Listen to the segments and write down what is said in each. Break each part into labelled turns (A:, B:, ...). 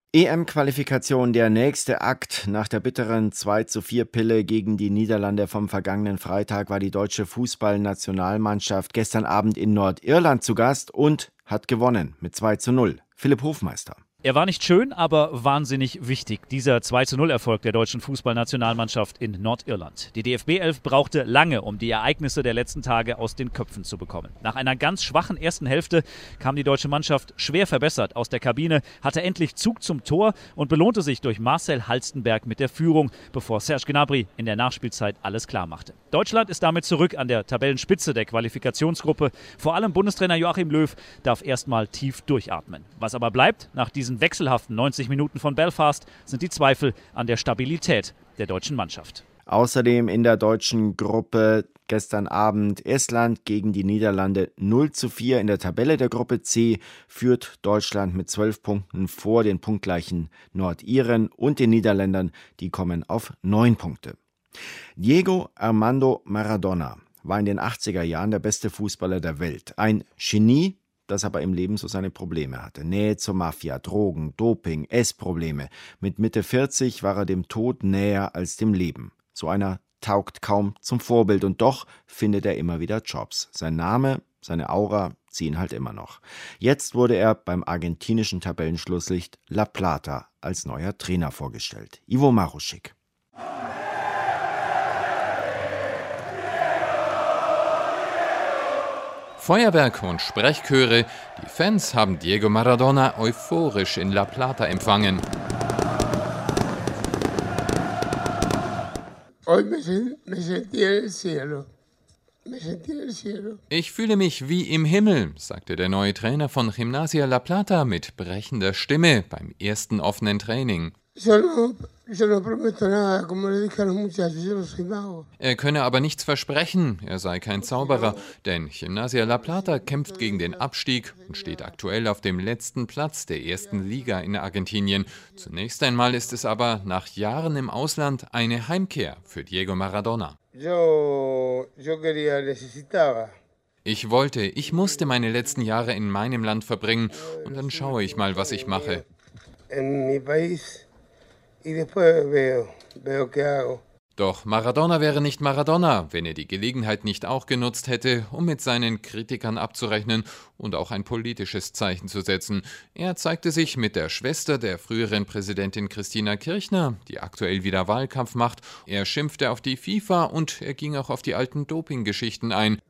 A: EM-Qualifikation, der nächste Akt. Nach der bitteren 2:4-Pille gegen die Niederlande vom vergangenen Freitag war die deutsche Fußballnationalmannschaft gestern Abend in Nordirland zu Gast und hat gewonnen mit 2:0. Philipp Hofmeister.
B: Er war nicht schön, aber wahnsinnig wichtig, dieser 2:0-Erfolg der deutschen Fußballnationalmannschaft in Nordirland. Die DFB-11 brauchte lange, um die Ereignisse der letzten Tage aus den Köpfen zu bekommen. Nach einer ganz schwachen ersten Hälfte kam die deutsche Mannschaft schwer verbessert aus der Kabine, hatte endlich Zug zum Tor und belohnte sich durch Marcel Halstenberg mit der Führung, bevor Serge Gnabry in der Nachspielzeit alles klar machte. Deutschland ist damit zurück an der Tabellenspitze der Qualifikationsgruppe. Vor allem Bundestrainer Joachim Löw darf erstmal tief durchatmen. Was aber bleibt nach diesen wechselhaften 90 Minuten von Belfast, sind die Zweifel an der Stabilität der deutschen Mannschaft.
A: Außerdem in der deutschen Gruppe gestern Abend Estland gegen die Niederlande 0:4 in der Tabelle der Gruppe C, führt Deutschland mit 12 Punkten vor den punktgleichen Nordiren und den Niederländern, die kommen auf 9 Punkte. Diego Armando Maradona war in den 80er Jahren der beste Fußballer der Welt. Ein Genie, das aber im Leben so seine Probleme hatte. Nähe zur Mafia, Drogen, Doping, Essprobleme. Mit Mitte 40 war er dem Tod näher als dem Leben. So einer taugt kaum zum Vorbild und doch findet er immer wieder Jobs. Sein Name, seine Aura ziehen halt immer noch. Jetzt wurde er beim argentinischen Tabellenschlusslicht La Plata als neuer Trainer vorgestellt. Ivo Maruschik.
C: Feuerwerk und Sprechchöre, die Fans haben Diego Maradona euphorisch in La Plata empfangen. Ich fühle mich wie im Himmel, sagte der neue Trainer von Gimnasia La Plata mit brechender Stimme beim ersten offenen Training. Er könne aber nichts versprechen, er sei kein Zauberer, denn Gimnasia La Plata kämpft gegen den Abstieg und steht aktuell auf dem letzten Platz der ersten Liga in Argentinien. Zunächst einmal ist es aber nach Jahren im Ausland eine Heimkehr für Diego Maradona. Ich musste meine letzten Jahre in meinem Land verbringen und dann schaue ich mal, was ich mache. Doch Maradona wäre nicht Maradona, wenn er die Gelegenheit nicht auch genutzt hätte, um mit seinen Kritikern abzurechnen und auch ein politisches Zeichen zu setzen. Er zeigte sich mit der Schwester der früheren Präsidentin Christina Kirchner, die aktuell wieder Wahlkampf macht. Er schimpfte auf die FIFA und er ging auch auf die alten Doping-Geschichten ein.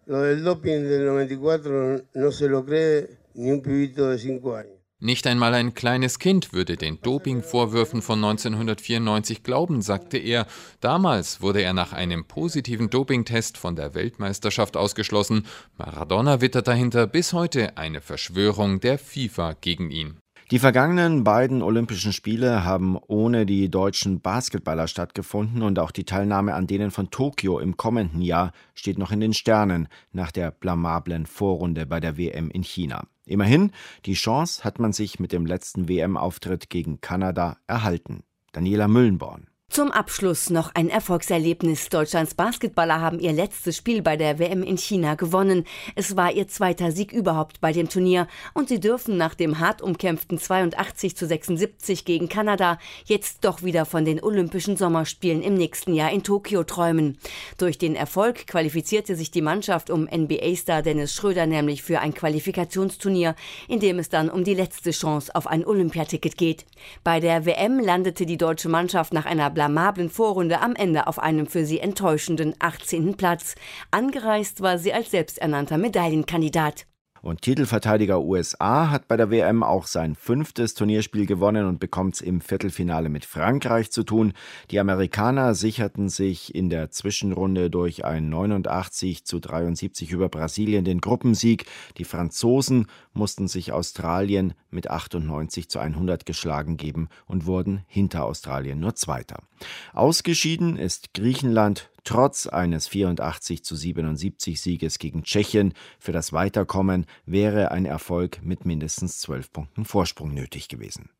C: Nicht einmal ein kleines Kind würde den Dopingvorwürfen von 1994 glauben, sagte er. Damals wurde er nach einem positiven Dopingtest von der Weltmeisterschaft ausgeschlossen. Maradona wittert dahinter bis heute eine Verschwörung der FIFA gegen ihn.
A: Die vergangenen beiden Olympischen Spiele haben ohne die deutschen Basketballer stattgefunden und auch die Teilnahme an denen von Tokio im kommenden Jahr steht noch in den Sternen nach der blamablen Vorrunde bei der WM in China. Immerhin, die Chance hat man sich mit dem letzten WM-Auftritt gegen Kanada erhalten. Daniela Müllenborn.
D: Zum Abschluss noch ein Erfolgserlebnis. Deutschlands Basketballer haben ihr letztes Spiel bei der WM in China gewonnen. Es war ihr zweiter Sieg überhaupt bei dem Turnier und sie dürfen nach dem hart umkämpften 82:76 gegen Kanada jetzt doch wieder von den Olympischen Sommerspielen im nächsten Jahr in Tokio träumen. Durch den Erfolg qualifizierte sich die Mannschaft um NBA-Star Dennis Schröder nämlich für ein Qualifikationsturnier, in dem es dann um die letzte Chance auf ein Olympiaticket geht. Bei der WM landete die deutsche Mannschaft nach einer blamablen Vorrunde am Ende auf einem für sie enttäuschenden 18. Platz. Angereist war sie als selbsternannter Medaillenkandidat.
A: Und Titelverteidiger USA hat bei der WM auch sein 5. Turnierspiel gewonnen und bekommt es im Viertelfinale mit Frankreich zu tun. Die Amerikaner sicherten sich in der Zwischenrunde durch ein 89:73 über Brasilien den Gruppensieg. Die Franzosen mussten sich Australien mit 98:100 geschlagen geben und wurden hinter Australien nur Zweiter. Ausgeschieden ist Griechenland trotz eines 84:77 Sieges gegen Tschechien. Für das Weiterkommen wäre ein Erfolg mit mindestens 12 Punkten Vorsprung nötig gewesen.